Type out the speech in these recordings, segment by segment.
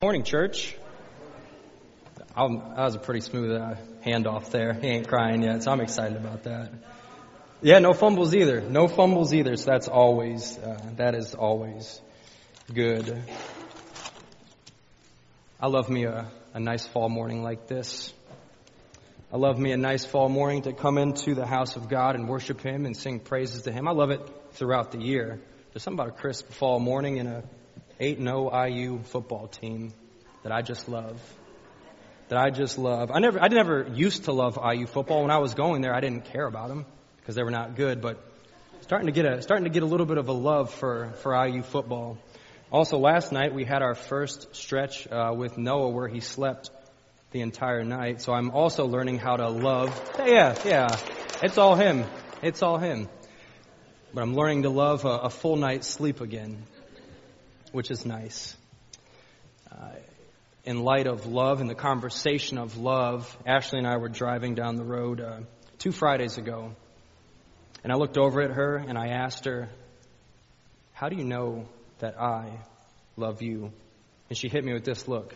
Morning, church. That was a pretty smooth handoff there. He ain't crying yet, so I'm excited about that. Yeah, no fumbles either. No fumbles either, so that is always good. I love me a nice fall morning like this. I love me a nice fall morning to come into the house of God and worship Him and sing praises to Him. I love it throughout the year. There's something about a crisp fall morning in a 8-0 IU football team that I just love. I never used to love IU football. When I was going there, I didn't care about them because they were not good. But starting to get a little bit of a love for IU football. Also, last night we had our first stretch with Noah where he slept the entire night. So I'm also learning how to love. Yeah. It's all him. But I'm learning to love a full night's sleep again, which is nice. In light of love and the conversation of love, Ashley and I were driving down the road 2 Fridays ago. And I looked over at her and I asked her, "How do you know that I love you?" And she hit me with this look.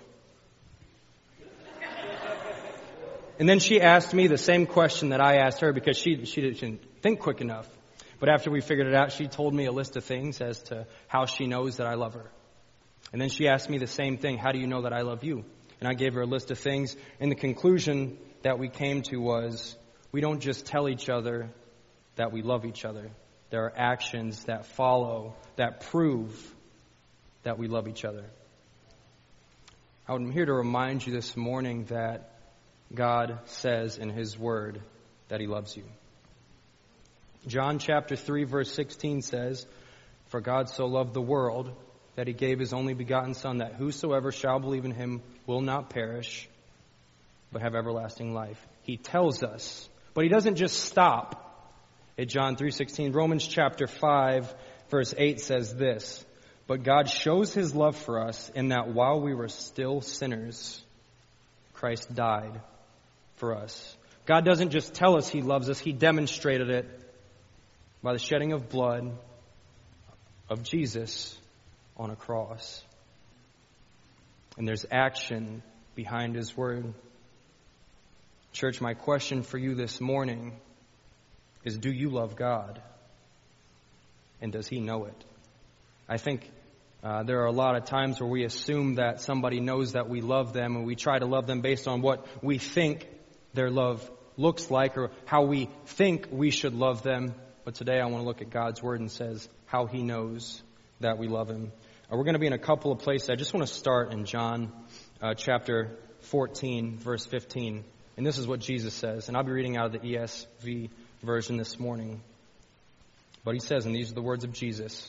And then she asked me the same question that I asked her because she didn't think quick enough. But after we figured it out, she told me a list of things as to how she knows that I love her. And then she asked me the same thing, "How do you know that I love you?" And I gave her a list of things. And the conclusion that we came to was, we don't just tell each other that we love each other. There are actions that follow, that prove that we love each other. I'm here to remind you this morning that God says in His Word that He loves you. John chapter 3 verse 16 says, "For God so loved the world that He gave His only begotten Son, that whosoever shall believe in Him will not perish, but have everlasting life." He tells us, but He doesn't just stop at John 3:16. Romans chapter 5 verse 8 says this, "But God shows His love for us in that while we were still sinners, Christ died for us." God doesn't just tell us He loves us, He demonstrated it by the shedding of blood of Jesus on a cross. And there's action behind His Word. Church, my question for you this morning is, do you love God? And does He know it? I think there are a lot of times where we assume that somebody knows that we love them, and we try to love them based on what we think their love looks like or how we think we should love them. But today I want to look at God's Word and says how He knows that we love Him. We're going to be in a couple of places. I just want to start in John chapter 14, verse 15. And this is what Jesus says. And I'll be reading out of the ESV version this morning. But He says, and these are the words of Jesus,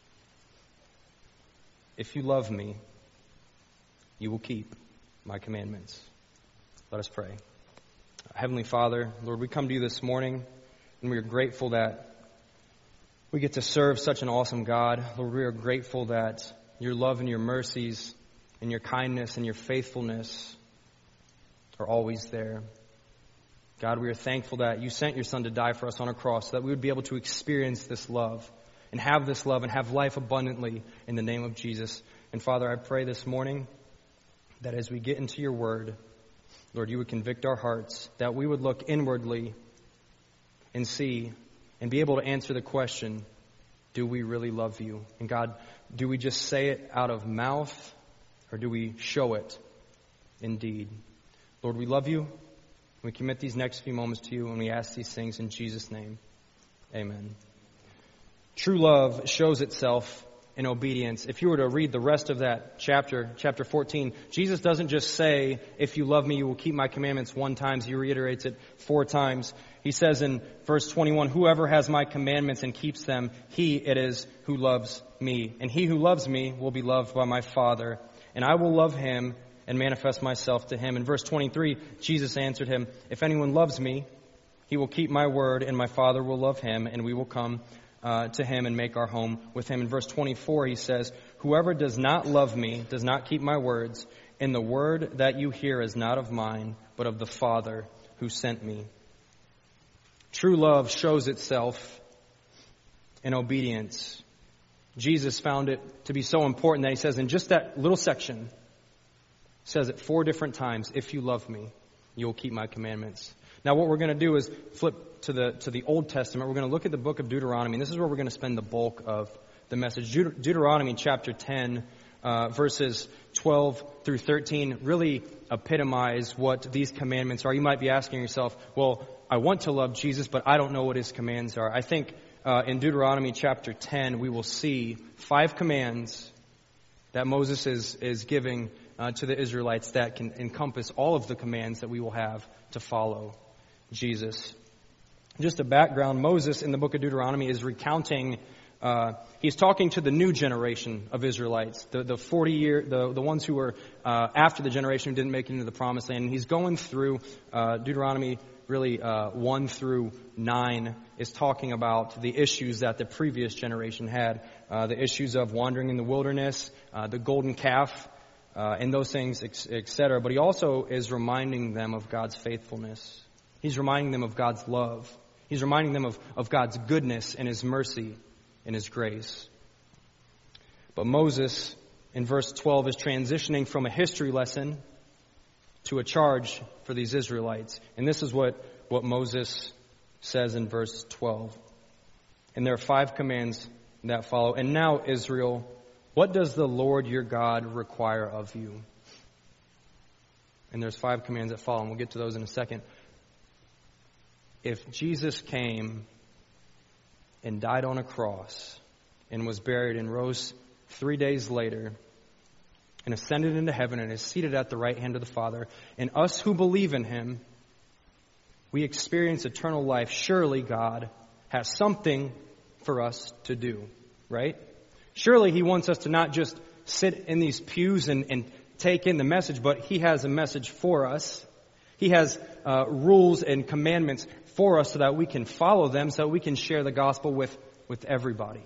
"If you love me, you will keep my commandments." Let us pray. Heavenly Father, Lord, we come to You this morning, and we are grateful that we get to serve such an awesome God. Lord, we are grateful that Your love and Your mercies and Your kindness and Your faithfulness are always there. God, we are thankful that You sent Your Son to die for us on a cross so that we would be able to experience this love and have life abundantly in the name of Jesus. And Father, I pray this morning that as we get into Your Word, Lord, You would convict our hearts, that we would look inwardly and see and be able to answer the question, do we really love You? And God, do we just say it out of mouth, or do we show it indeed? Lord, we love You. We commit these next few moments to You, and we ask these things in Jesus' name. Amen. True love shows itself in obedience. If you were to read the rest of that chapter 14, Jesus doesn't just say, "If you love me, you will keep my commandments" one time. He reiterates it 4 times. He says in verse 21, "Whoever has my commandments and keeps them, he it is who loves me. And he who loves me will be loved by my Father. And I will love him and manifest myself to him." In verse 23, Jesus answered him, "If anyone loves me, he will keep my word, and my Father will love him, and we will come to him and make our home with him." In verse 24, he says, "Whoever does not love me does not keep my words, and the word that you hear is not of mine, but of the Father who sent me." True love shows itself in obedience. Jesus found it to be so important that He says in just that little section, says it 4 different times. If you love me, you'll keep my commandments. Now what we're going to do is flip to the Old Testament. We're going to look at the book of Deuteronomy, and this is where we're going to spend the bulk of the message. Deuteronomy chapter 10, verses 12 through 13 really epitomize what these commandments are. You might be asking yourself, well, I want to love Jesus, but I don't know what his commands are. I think in Deuteronomy chapter 10, we will see 5 commands that Moses is giving to the Israelites that can encompass all of the commands that we will have to follow Jesus. Just a background, Moses in the book of Deuteronomy is recounting, he's talking to the new generation of Israelites, the ones who were after the generation who didn't make it into the promised land. And he's going through Deuteronomy really 1 through 9 is talking about the issues that the previous generation had, the issues of wandering in the wilderness, the golden calf, and those things, etc. But he also is reminding them of God's faithfulness. He's reminding them of God's love. He's reminding them of God's goodness and his mercy and his grace. But Moses, in verse 12, is transitioning from a history lesson to a charge for these Israelites. And this is what Moses says in verse 12. And there are 5 commands that follow. And now, Israel, what does the Lord your God require of you? And there's 5 commands that follow, and we'll get to those in a second. If Jesus came and died on a cross and was buried and rose 3 days later and ascended into heaven and is seated at the right hand of the Father, and us who believe in him, we experience eternal life, surely God has something for us to do, right? Surely he wants us to not just sit in these pews and take in the message, but he has a message for us. He has rules and commandments for us so that we can follow them, so that we can share the gospel with everybody.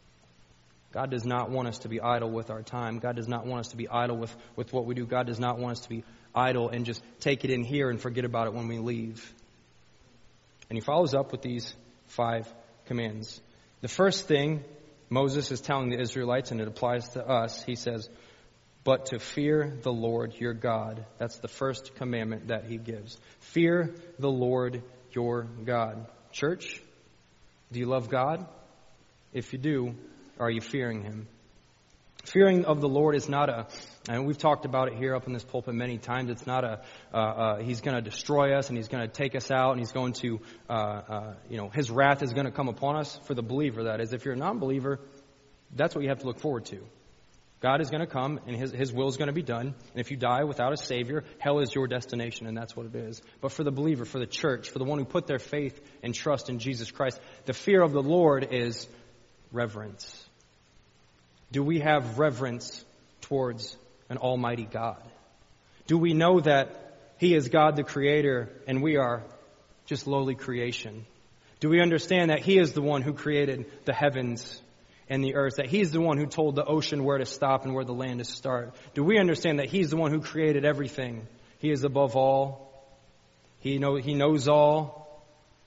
God does not want us to be idle with our time. God does not want us to be idle with what we do. God does not want us to be idle and just take it in here and forget about it when we leave. And he follows up with these 5 commands. The first thing Moses is telling the Israelites, and it applies to us, he says, but to fear the Lord your God. That's the first commandment that he gives. Fear the Lord your God. Church, do you love God? If you do, are you fearing him? Fearing of the Lord is not and we've talked about it here up in this pulpit many times, it's not he's going to destroy us and he's going to take us out and he's going to, his wrath is going to come upon us. For the believer, that is. If you're a non-believer, that's what you have to look forward to. God is going to come and his will is going to be done. And if you die without a Savior, hell is your destination, and that's what it is. But for the believer, for the church, for the one who put their faith and trust in Jesus Christ, the fear of the Lord is reverence. Do we have reverence towards an almighty God? Do we know that he is God the Creator and we are just lowly creation? Do we understand that he is the one who created the heavens and the earth, that he's the one who told the ocean where to stop and where the land to start? Do we understand that he's the one who created everything? He is above all. He knows all.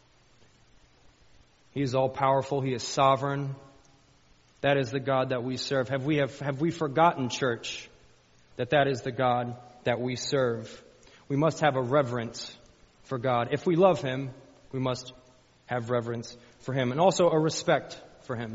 He is all powerful. He is sovereign. That is the God that we serve. Have we forgotten, church, that is the God that we serve? We must have a reverence for God. If we love him, we must have reverence for him, and also a respect for him.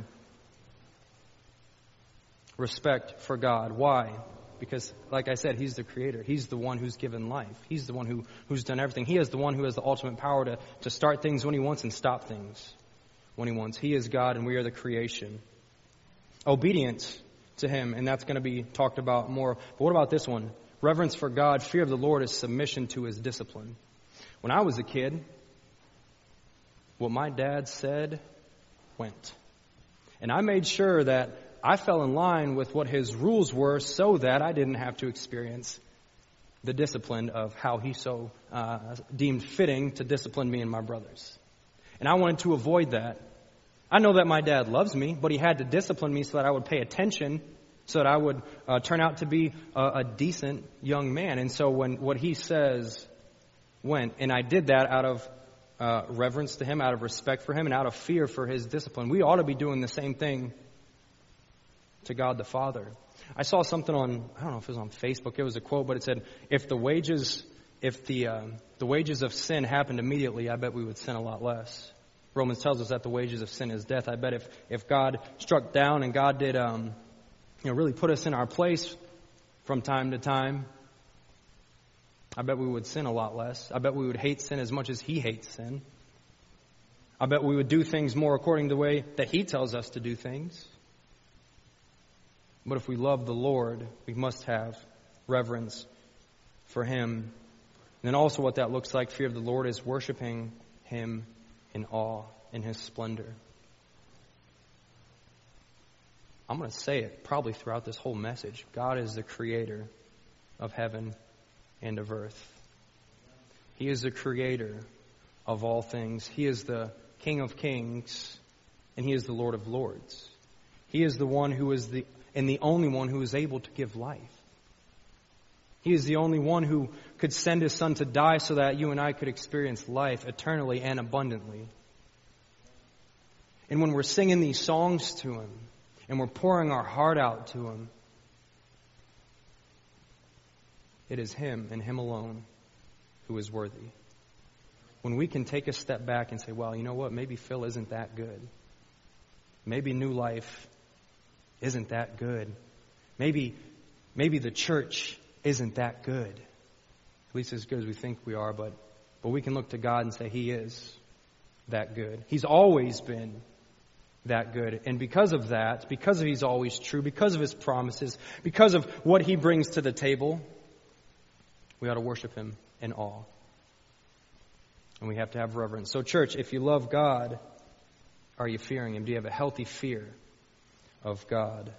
Respect for God. Why? Because, like I said, he's the Creator. He's the one who's given life. He's the one who's done everything. He is the one who has the ultimate power to start things when he wants and stop things when he wants. He is God and we are the creation. Obedience to him, and that's going to be talked about more. But what about this one? Reverence for God, fear of the Lord is submission to his discipline. When I was a kid, what my dad said went. And I made sure that I fell in line with what his rules were so that I didn't have to experience the discipline of how he so deemed fitting to discipline me and my brothers. And I wanted to avoid that. I know that my dad loves me, but he had to discipline me so that I would pay attention, so that I would turn out to be a decent young man. And so when what he says went, and I did that out of reverence to him, out of respect for him, and out of fear for his discipline. We ought to be doing the same thing to God the Father. I saw something on, I don't know if it was on Facebook, it was a quote, but it said, if the wages of sin happened immediately, I bet we would sin a lot less. Romans tells us that the wages of sin is death. I bet if God struck down and God did, really put us in our place from time to time, I bet we would sin a lot less. I bet we would hate sin as much as He hates sin. I bet we would do things more according to the way that He tells us to do things. But if we love the Lord, we must have reverence for Him. And then also what that looks like, fear of the Lord, is worshiping Him in awe, in His splendor. I'm going to say it probably throughout this whole message. God is the creator of heaven and of earth. He is the creator of all things. He is the King of kings, and He is the Lord of lords. He is the one who is the only one who is able to give life. He is the only one who could send His Son to die so that you and I could experience life eternally and abundantly. And when we're singing these songs to Him, and we're pouring our heart out to Him, it is Him and Him alone who is worthy. When we can take a step back and say, well, you know what, maybe Phil isn't that good. Maybe New Life isn't that good. Maybe the church isn't that good. At least as good as we think we are, but we can look to God and say He is that good. He's always been that good. And because of that, because He's always true, because of His promises, because of what He brings to the table, we ought to worship Him in awe. And we have to have reverence. So church, if you love God, are you fearing Him? Do you have a healthy fear of God?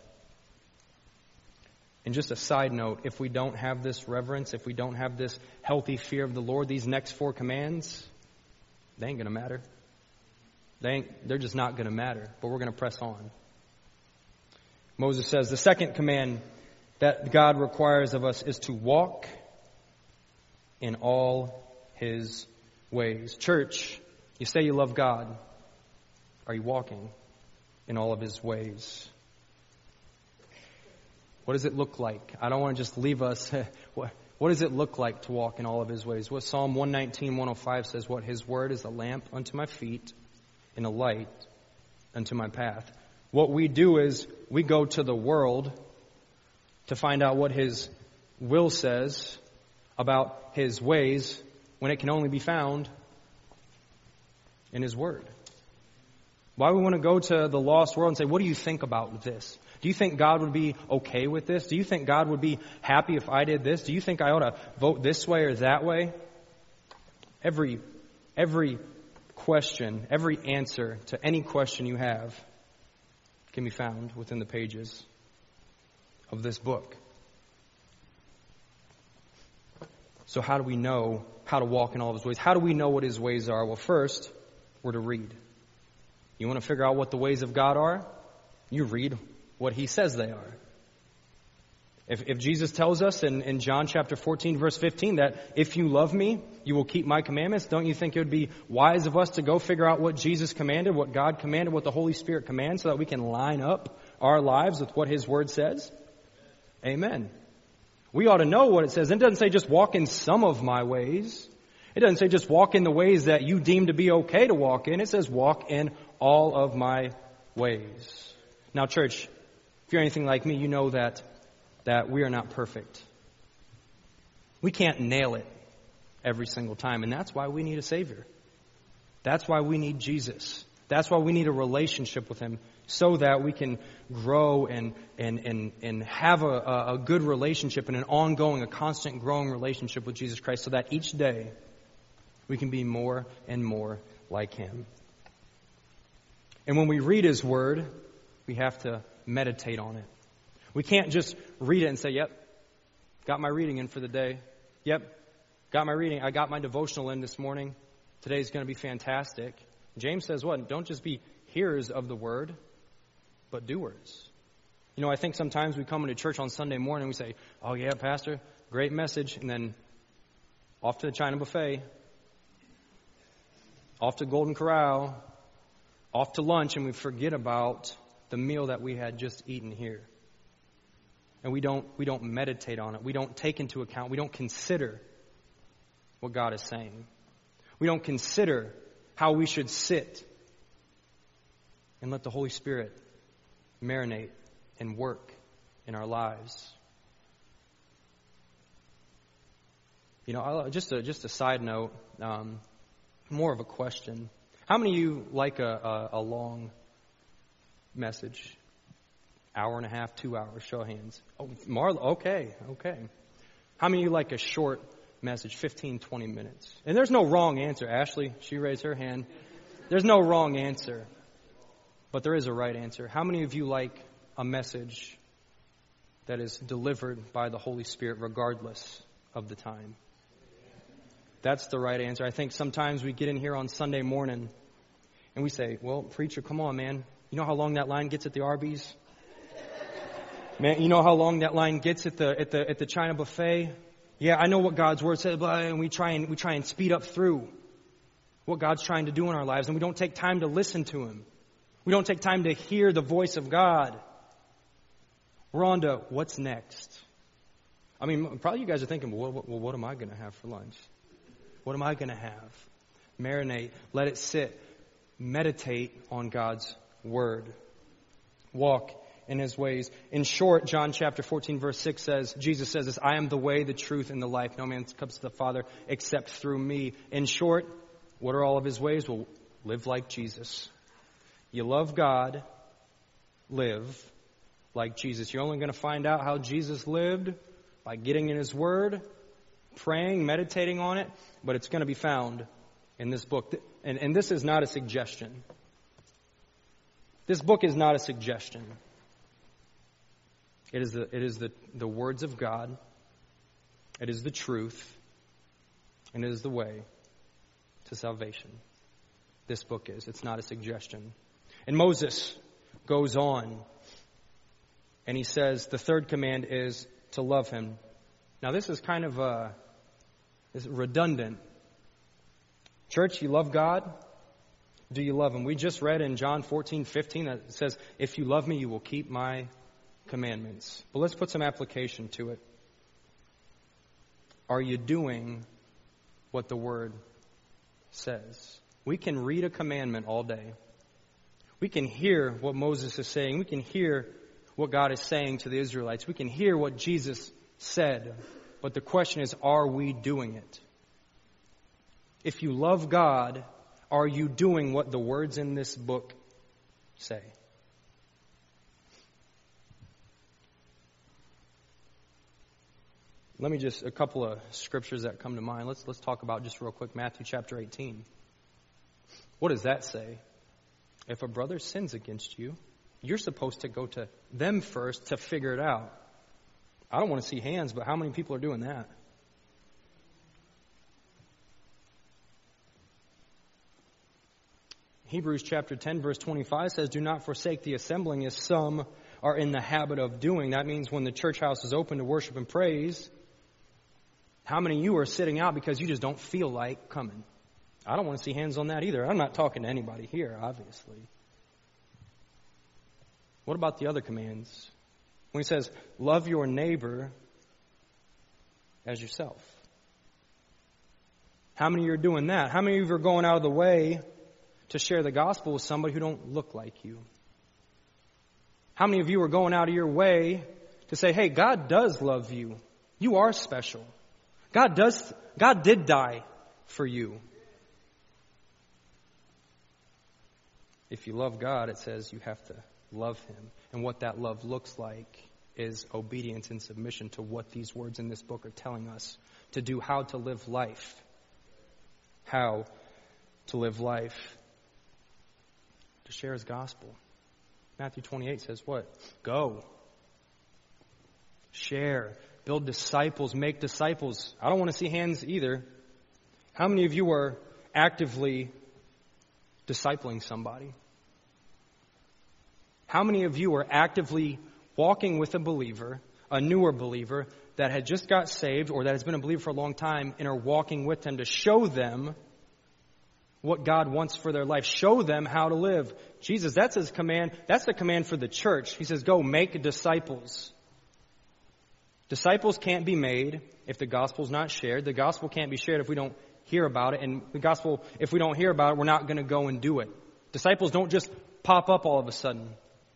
And just a side note, if we don't have this reverence, if we don't have this healthy fear of the Lord, these next 4 commands, they ain't going to matter. They're just not going to matter, but we're going to press on. Moses says the second command that God requires of us is to walk in all His ways. Church, you say you love God. Are you walking in all of His ways? What does it look like? I don't want to just leave us. What does it look like to walk in all of His ways? What Psalm 119, 105 says, what His word is a lamp unto my feet and a light unto my path. What we do is we go to the world to find out what His will says about His ways when it can only be found in His word. Why we want to go to the lost world and say, what do you think about this? Do you think God would be okay with this? Do you think God would be happy if I did this? Do you think I ought to vote this way or that way? Every question, every answer to any question you have can be found within the pages of this book. So how do we know how to walk in all of His ways? How do we know what His ways are? Well, first, we're to read. You want to figure out what the ways of God are? You read what He says they are. If Jesus tells us in John chapter 14, verse 15, that if you love me, you will keep my commandments, don't you think it would be wise of us to go figure out what Jesus commanded, what God commanded, what the Holy Spirit commands, so that we can line up our lives with what His word says? Amen. We ought to know what it says. It doesn't say just walk in some of my ways. It doesn't say just walk in the ways that you deem to be okay to walk in. It says walk in all of my ways. Now, church, if you're anything like me, you know that we are not perfect. We can't nail it every single time, and that's why we need a Savior. That's why we need Jesus. That's why we need a relationship with Him, so that we can grow and have a good relationship and an ongoing, a constant growing relationship with Jesus Christ, so that each day we can be more and more like Him. And when we read His Word, we have to meditate on it. We can't just read it and say, yep, got my reading in for the day. Yep, got my reading. I got my devotional in this morning. Today's going to be fantastic. James says what? Don't just be hearers of the Word, but doers. You know, I think sometimes we come into church on Sunday morning and we say, oh yeah, Pastor, great message. And then off to the China buffet, off to Golden Corral, off to lunch, and we forget about the meal that we had just eaten here. and we don't meditate on it. We don't take into account, we don't consider what God is saying. We don't consider how we should sit and let the Holy Spirit marinate and work in our lives. You know, just a side note, more of a question. How many of you like a long message? Hour and a half, 2 hours, show of hands. Oh, Marla, okay. How many of you like a short message, 15, 20 minutes? And there's no wrong answer. Ashley, she raised her hand. There's no wrong answer, but there is a right answer. How many of you like a message that is delivered by the Holy Spirit regardless of the time? That's the right answer. I think sometimes we get in here on Sunday morning and we say, well, preacher, come on, man. You know how long that line gets at the Arby's? Man, you know how long that line gets at the China buffet? Yeah, I know what God's word says, and we try and speed up through what God's trying to do in our lives, and we don't take time to listen to Him. We don't take time to hear the voice of God. We're on to what's next. I mean, probably you guys are thinking, well, what am I going to have for lunch? What am I going to have? Marinate, let it sit, meditate on God's word. Walk in His ways. In short, John chapter 14 verse 6 says, Jesus says this, I am the way, the truth, and the life. No man comes to the Father except through me. In short, what are all of His ways? Well, live like Jesus. You love God, live like Jesus. You're only going to find out how Jesus lived by getting in His word, praying, meditating on it, but it's going to be found in this book. And this is not a suggestion. This book is not a suggestion. It is the words of God. It is the truth. And it is the way to salvation. This book is. It's not a suggestion. And Moses goes on and he says the third command is to love Him. Now this is kind of redundant. Church, you love God? Do you love Him? We just read in John 14:15 that it says, if you love me, you will keep my commandments. But let's put some application to it. Are you doing what the Word says? We can read a commandment all day. We can hear what Moses is saying. We can hear what God is saying to the Israelites. We can hear what Jesus said. But the question is, are we doing it? If you love God, are you doing what the words in this book say? Let me just, a couple of scriptures that come to mind. Let's talk about just real quick Matthew chapter 18. What does that say? If a brother sins against you, you're supposed to go to them first to figure it out. I don't want to see hands, but how many people are doing that? Hebrews chapter 10 verse 25 says, do not forsake the assembling as some are in the habit of doing. That means when the church house is open to worship and praise, how many of you are sitting out because you just don't feel like coming? I don't want to see hands on that either. I'm not talking to anybody here, obviously. What about the other commands? When He says, love your neighbor as yourself. How many of you are doing that? How many of you are going out of the way to share the gospel with somebody who don't look like you? How many of you are going out of your way to say, hey, God does love you. You are special. God did die for you. If you love God, it says you have to love Him. And what that love looks like is obedience and submission to what these words in this book are telling us to do, how to live life. How to live life. To share His gospel. Matthew 28 says what? Go. Share. Build disciples. Make disciples. I don't want to see hands either. How many of you are actively discipling somebody? How many of you are actively walking with a believer, a newer believer, that had just got saved or that has been a believer for a long time and are walking with them to show them what God wants for their life? Show them how to live. Jesus, that's His command. That's the command for the church. He says, go make disciples. Disciples can't be made if the gospel's not shared. The gospel can't be shared if we don't hear about it. And the gospel, if we don't hear about it, we're not going to go and do it. Disciples don't just pop up all of a sudden.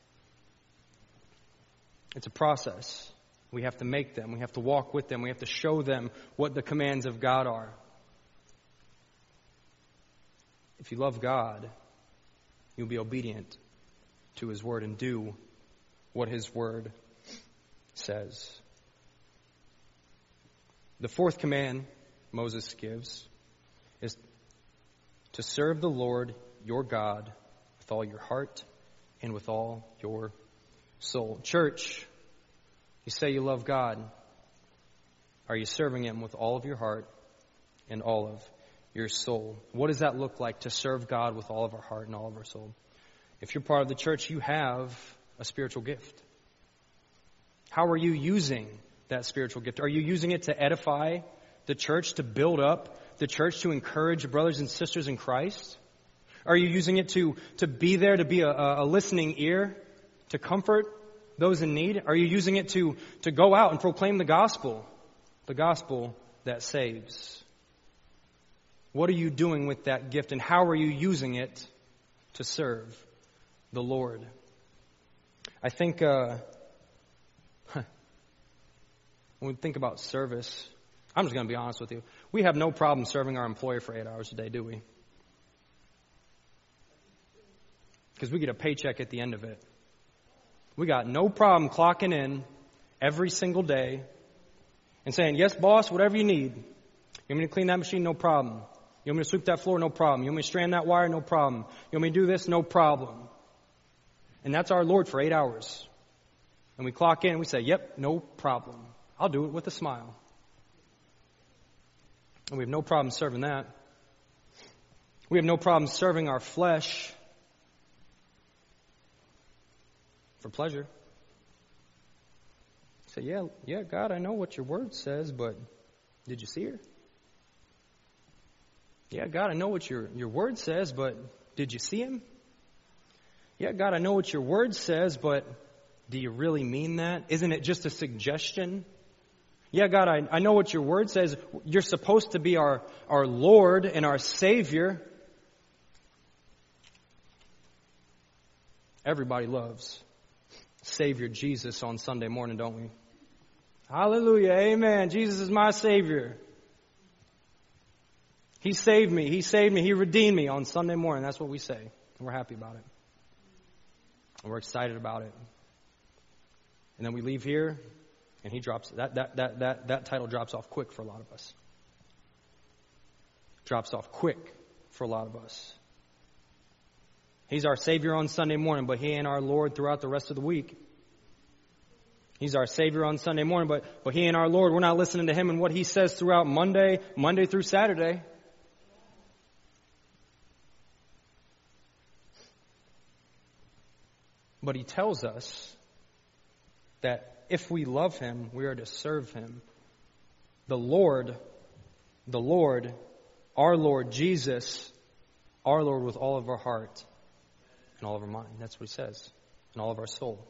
It's a process. We have to make them. We have to walk with them. We have to show them what the commands of God are. If you love God, you'll be obedient to His word and do what His word says. The fourth command Moses gives is to serve the Lord your God with all your heart and with all your soul. Church, you say you love God. Are you serving Him with all of your heart and all of your soul? What does that look like to serve God with all of our heart and all of our soul? If you're part of the church, you have a spiritual gift. How are you using that spiritual gift? Are you using it to edify the church, to build up the church, to encourage brothers and sisters in Christ? Are you using it to be there, to be a listening ear, to comfort those in need? Are you using it to go out and proclaim the gospel that saves? What are you doing with that gift, and how are you using it to serve the Lord? I think when we think about service, I'm just going to be honest with you. We have no problem serving our employer for 8 hours a day, do we? Because we get a paycheck at the end of it. We got no problem clocking in every single day and saying, yes, boss, whatever you need. You want me to clean that machine? No problem. You want me to sweep that floor? No problem. You want me to strand that wire? No problem. You want me to do this? No problem. And that's our Lord for 8 hours. And we clock in and we say, yep, no problem. I'll do it with a smile. And we have no problem serving that. We have no problem serving our flesh for pleasure. Say, yeah, God, I know what your word says, but did you see her? Yeah, God, I know what your word says, but did you see him? Yeah, God, I know what your word says, but do you really mean that? Isn't it just a suggestion? Yeah, God, I know what your word says. You're supposed to be our Lord and our Savior. Everybody loves Savior Jesus on Sunday morning, don't we? Hallelujah, amen. Jesus is my Savior. He saved me. He saved me. He redeemed me on Sunday morning. That's what we say. And we're happy about it. And we're excited about it. And then we leave here, and he drops that title drops off quick for a lot of us. Drops off quick for a lot of us. He's our Savior on Sunday morning, but he ain't our Lord throughout the rest of the week. He's our Savior on Sunday morning, but he ain't our Lord. We're not listening to him and what he says throughout Monday through Saturday. But he tells us that if we love him, we are to serve him. The Lord, our Lord Jesus, our Lord with all of our heart and all of our mind. That's what he says. And all of our soul.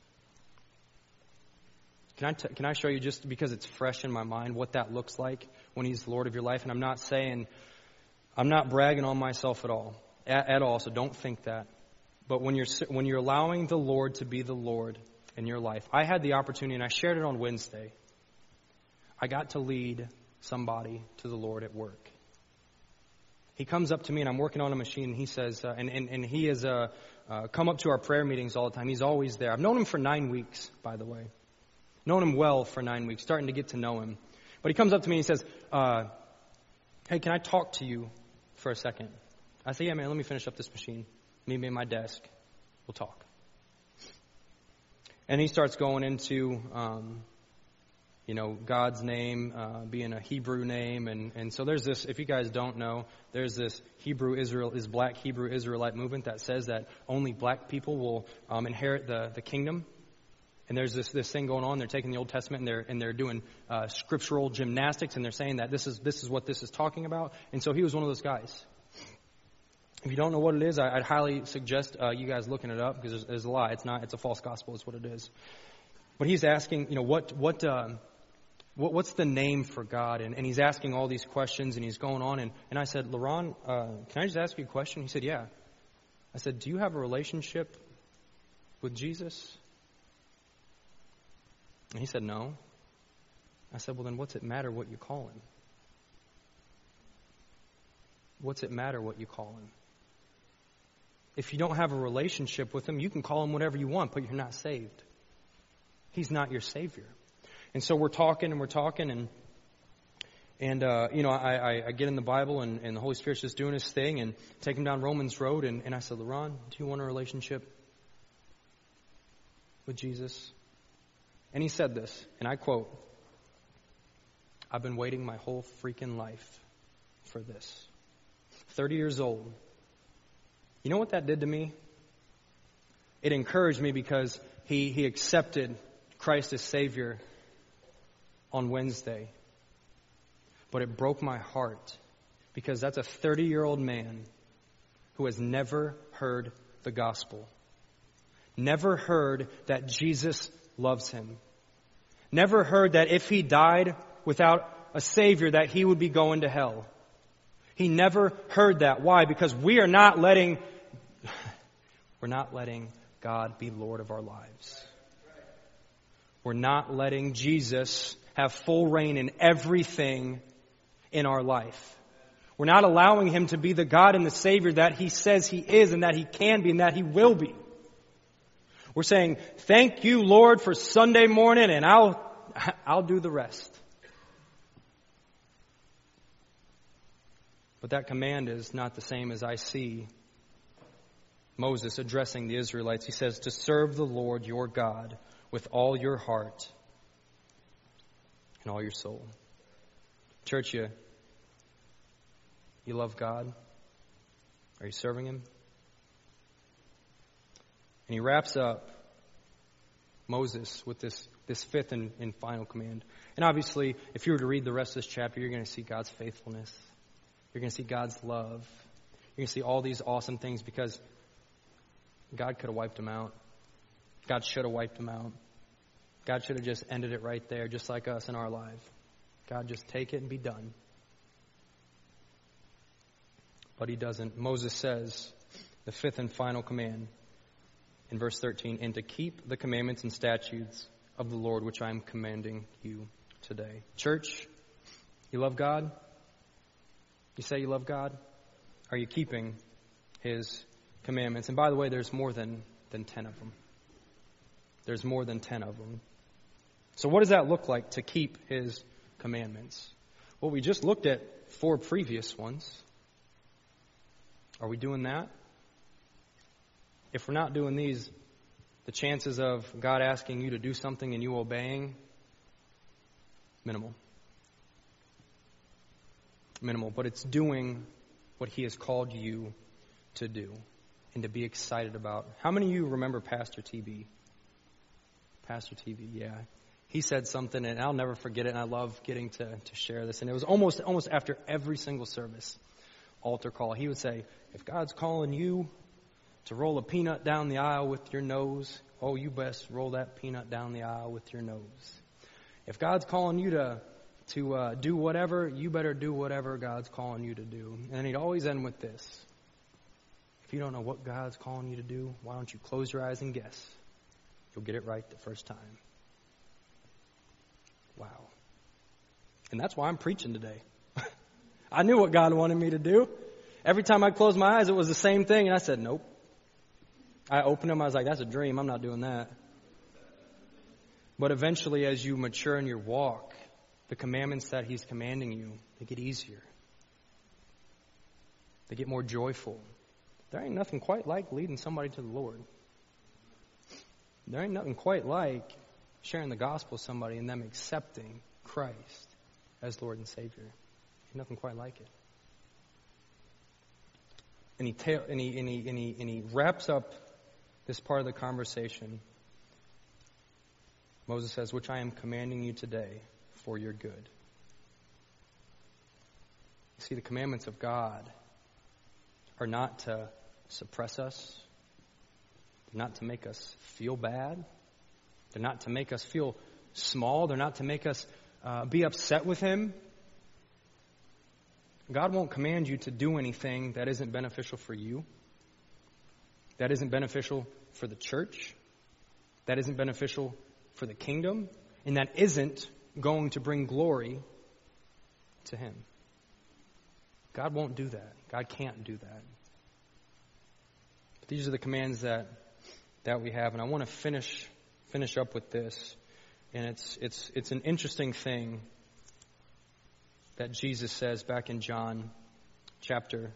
Can I show you, just because it's fresh in my mind, what that looks like when he's the Lord of your life? And I'm not bragging on myself at all, so don't think that. But when you're allowing the Lord to be the Lord in your life, I had the opportunity, and I shared it on Wednesday. I got to lead somebody to the Lord at work. He comes up to me, and I'm working on a machine, and he says, and he has come up to our prayer meetings all the time. He's always there. I've known him for 9 weeks, by the way. Known him well for 9 weeks, starting to get to know him. But he comes up to me and he says, hey, can I talk to you for a second? I say, yeah, man, let me finish up this machine. Meet me at my desk. We'll talk. And he starts going into, God's name being a Hebrew name. And so there's this, if you guys don't know, there's this black Hebrew Israelite movement that says that only black people will inherit the kingdom. And there's this thing going on. They're taking the Old Testament and they're doing scriptural gymnastics, and they're saying that this is what this is talking about. And so he was one of those guys. If you don't know what it is, I'd highly suggest you guys looking it up, because there's a lie. It's a false gospel. It's what it is. But he's asking, what What's the name for God? And he's asking all these questions, and he's going on. And I said, LaRon, can I just ask you a question? He said, yeah. I said, do you have a relationship with Jesus? And he said, no. I said, well, then what's it matter what you call him? What's it matter what you call him? If you don't have a relationship with him, you can call him whatever you want, but you're not saved. He's not your Savior. And so we're talking, and I get in the Bible, and the Holy Spirit's just doing His thing, and take him down Romans Road, and I said, LaRon, do you want a relationship with Jesus? And he said this, and I quote, I've been waiting my whole freaking life for this. 30 years old. You know what that did to me? It encouraged me because he accepted Christ as Savior on Wednesday. But it broke my heart because that's a 30-year-old man who has never heard the gospel. Never heard that Jesus loves him. Never heard that if he died without a Savior that he would be going to hell. He never heard that. Why? Because we're not letting God be Lord of our lives. We're not letting Jesus have full reign in everything in our life. We're not allowing Him to be the God and the Savior that He says He is and that He can be and that He will be. We're saying, thank you, Lord, for Sunday morning, and I'll do the rest. But that command is not the same as I see Moses addressing the Israelites. He says, to serve the Lord your God with all your heart and all your soul. Church, you love God? Are you serving Him? And he wraps up Moses with this fifth and final command. And obviously, if you were to read the rest of this chapter, you're going to see God's faithfulness. You're going to see God's love. You're going to see all these awesome things because God could have wiped them out. God should have wiped them out. God should have just ended it right there, just like us in our life. God, just take it and be done. But He doesn't. Moses says, the fifth and final command in verse 13, and to keep the commandments and statutes of the Lord, which I am commanding you today. Church, you love God? You say you love God? Are you keeping His commandments? And by the way, there's more than 10 of them. There's more than 10 of them. So what does that look like to keep His commandments? Well, we just looked at 4 previous ones. Are we doing that? If we're not doing these, the chances of God asking you to do something and you obeying, minimal. Minimal. But it's doing what He has called you to do and to be excited about. How many of you remember Pastor TB? Pastor TB, yeah. He said something, and I'll never forget it, and I love getting to share this. And it was almost after every single service, altar call. He would say, if God's calling you to roll a peanut down the aisle with your nose, oh, you best roll that peanut down the aisle with your nose. If God's calling you to do whatever, you better do whatever God's calling you to do. And he'd always end with this. If you don't know what God's calling you to do, why don't you close your eyes and guess? You'll get it right the first time. Wow. And that's why I'm preaching today. I knew what God wanted me to do. Every time I closed my eyes, it was the same thing. And I said, nope. I opened them. I was like, that's a dream. I'm not doing that. But eventually, as you mature in your walk, the commandments that He's commanding you, they get easier. They get more joyful. There ain't nothing quite like leading somebody to the Lord. There ain't nothing quite like sharing the gospel with somebody and them accepting Christ as Lord and Savior. Ain't nothing quite like it. And he wraps up this part of the conversation. Moses says, which I am commanding you today for your good. You see, the commandments of God are not to suppress us. They're not to make us feel bad. They're not to make us feel small. They're not to make us be upset with him. God won't command you to do anything that isn't beneficial for you, that isn't beneficial for the church, that isn't beneficial for the kingdom, and that isn't going to bring glory to him. God won't do that. God can't do that. But these are the commands that we have, and I want to finish up with this. And it's an interesting thing that Jesus says back in John chapter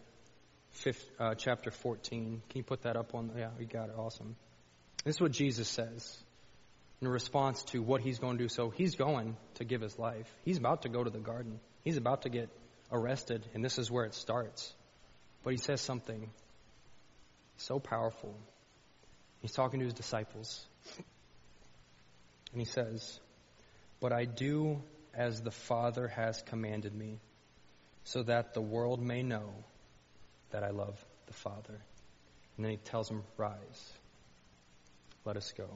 14. Can you put that up on? Yeah, we got it. Awesome. This is what Jesus says in response to what he's going to do. So he's going to give his life. He's about to go to the garden. He's about to get arrested, and this is where it starts. But he says something so powerful. He's talking to his disciples. And he says, "But I do as the Father has commanded me, so that the world may know that I love the Father." And then he tells them, "Rise, let us go."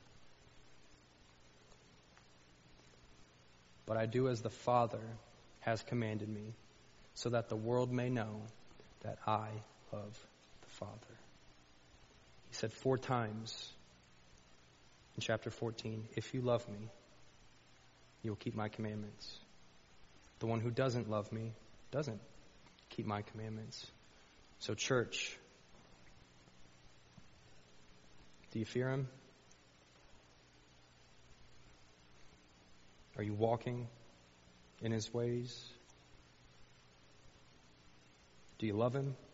But I do as the Father has commanded me, so that the world may know that I love the Father. He said 4 times in chapter 14, "If you love me, you will keep my commandments." The one who doesn't love me doesn't keep my commandments. So church, do you fear him? Are you walking in his ways? Do you love him?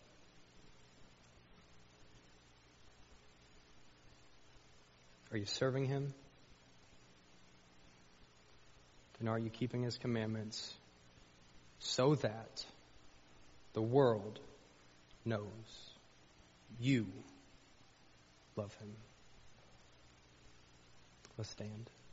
Are you serving him? And are you keeping his commandments so that the world knows you love him? Let's stand.